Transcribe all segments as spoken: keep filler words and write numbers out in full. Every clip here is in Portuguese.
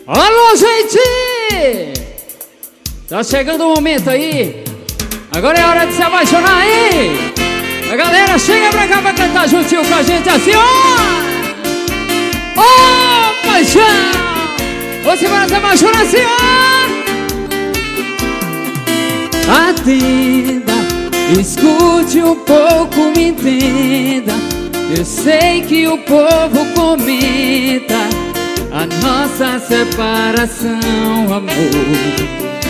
Alô, gente! Tá chegando o momento aí. Agora é hora de se apaixonar aí. A galera chega pra cá pra cantar juntinho com a gente assim, ó. Ô, paixão! Você vai se apaixonar assim, ó. Atenda, escute um pouco, me entenda. Eu sei que o povo comenta a nossa separação, amor.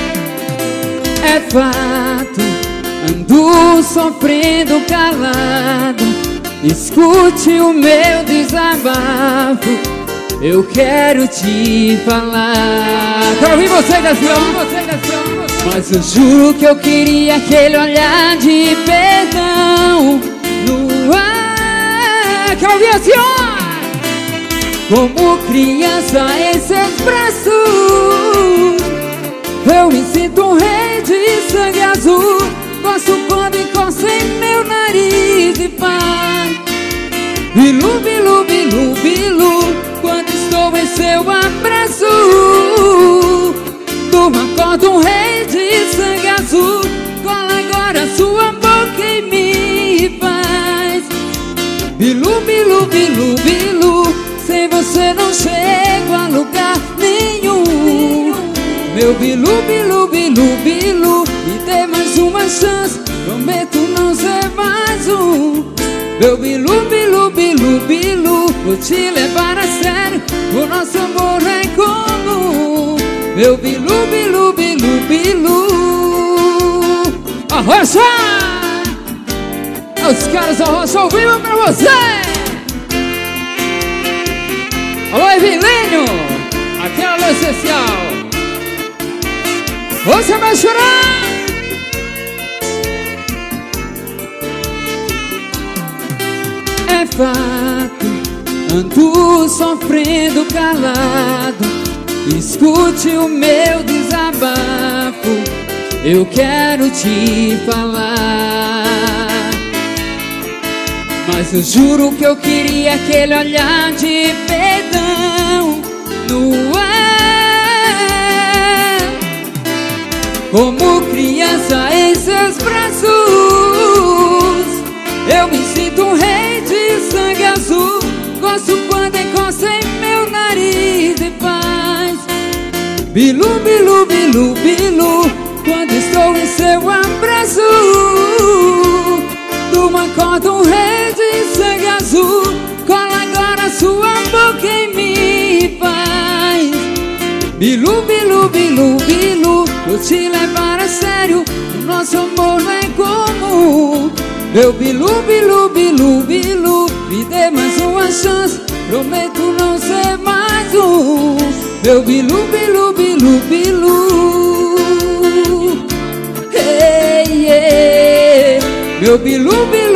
É fato, ando sofrendo calado. Escute o meu desabafo, eu quero te falar. Quero ouvir você, Gacião, você, Gacião. Mas eu juro que eu queria aquele olhar de perdão no ar. Quero ouvir assim, ó. Como criança em seus braços, eu me sinto um rei de sangue azul. Gosto quando encosta em meu nariz e faz bilu, bilu, bilu, bilu. Quando estou em seu abraço, durmo, acordo um rei de sangue azul. Cola agora sua boca em mim e faz bilu, bilu, bilu, bilu. Sem você não chego a lugar nenhum. Meu bilu, bilu, bilu, bilu. Me dê mais uma chance, prometo não ser mais um. Meu bilu, bilu, bilu, bilu. Vou te levar a sério, o nosso amor é comum. Meu bilu, bilu, bilu, bilu. Arrocha! Os caras arrocham ao vivo pra você. Alô, Evelinho, aqui é o alô especial. Você vai chorar. É fato, ando sofrendo calado. Escute o meu desabafo, eu quero te falar. Mas eu juro que eu queria aquele olhar de perdão no ar. Como criança em seus braços, eu me sinto um rei de sangue azul. Gosto quando encosta em meu nariz e faz bilu, bilu, bilu, bilu. Quando estou em seu abraço, durmo, acordo um rei de sangue azul. Cola agora sua boca em mim e faz bilu, bilu, bilu, bilu. Vou te levar a sério, o nosso amor não é comum. Meu bilu, bilu, bilu, bilu. Me dê mais uma chance, prometo não ser mais um. Meu bilu, bilu, bilu, bilu. Hey, yeah. Meu bilu, bilu.